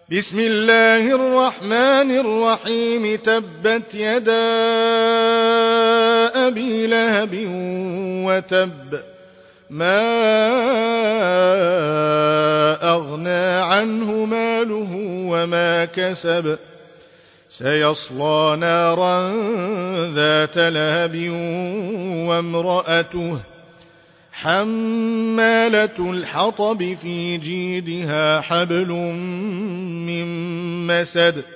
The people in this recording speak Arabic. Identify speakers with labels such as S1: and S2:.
S1: بسم الله الرحمن الرحيم. تبت يدا أبي لهب وتب، ما أغنى عنه ماله وما كسب، سيصلى نارا ذات لهب وامرأته حمالة الحطب في جيدها حبل من مسد